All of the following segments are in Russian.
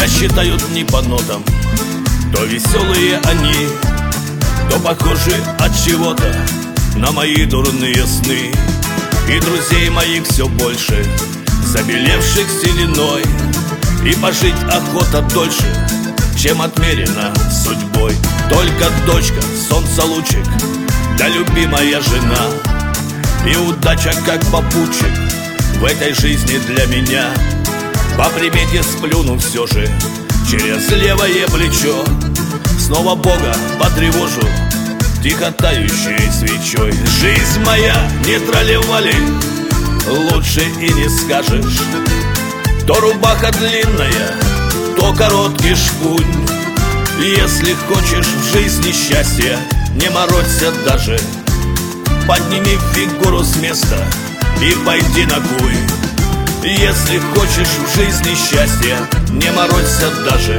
Тебя считают не по нотам, то веселые они, то похожи от чего-то на мои дурные сны. И друзей моих все больше, забелевших сединой, и пожить охота дольше, чем отмерено судьбой. Только дочка, солнца лучик, да любимая жена, и удача как попутчик в этой жизни для меня. По примете сплюну все же через левое плечо, снова Бога потревожу тихо тающей свечой. Жизнь моя не тролливали, лучше и не скажешь. То рубаха длинная, то короткий шпунь. Если хочешь в жизни счастья, не морозься даже. Подними фигуру с места и пойди на куй. Если хочешь в жизни счастья, не морозься даже.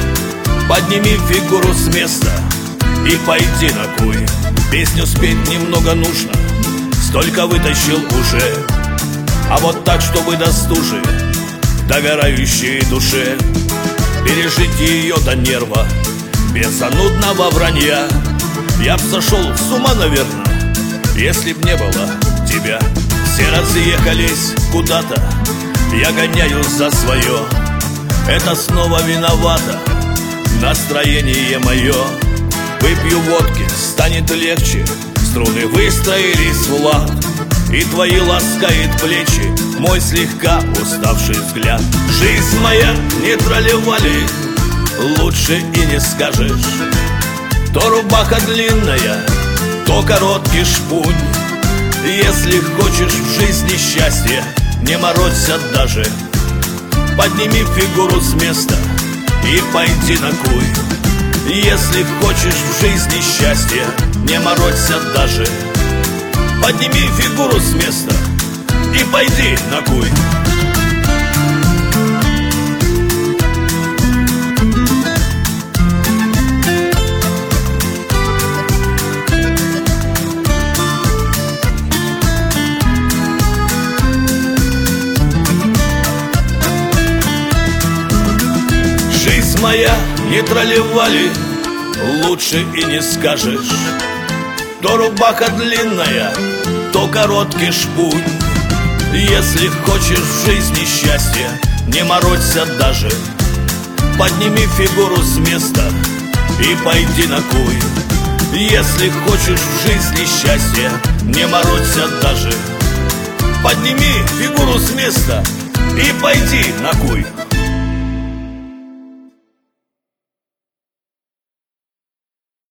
Подними фигуру с места и пойди на куй. Песню спеть немного нужно, столько вытащил уже. А вот так, чтобы до стужи, догорающей душе, пережить ее до нерва, без занудного вранья. Я б сошел с ума, наверное, если б не было тебя. Все разъехались куда-то, я гоняюсь за свое. Это снова виновато настроение мое. Выпью водки, станет легче, струны выстроились в лад, и твои ласкает плечи мой слегка уставший взгляд. Жизнь моя не тролливали, лучше и не скажешь. То рубаха длинная, то короткий шпунь. Если хочешь в жизни счастья, не морозься даже. Подними фигуру с места и пойди на куй. Если хочешь в жизни счастья, не морозься даже. Подними фигуру с места и пойди на куй. Жизнь моя не тролливали, лучше и не скажешь. То рубаха длинная, то короткий шпунь. Если хочешь в жизни счастья, не морозься даже. Подними фигуру с места и пойди на куй. Если хочешь в жизни счастья, не морозься даже. Подними фигуру с места и пойди на куй.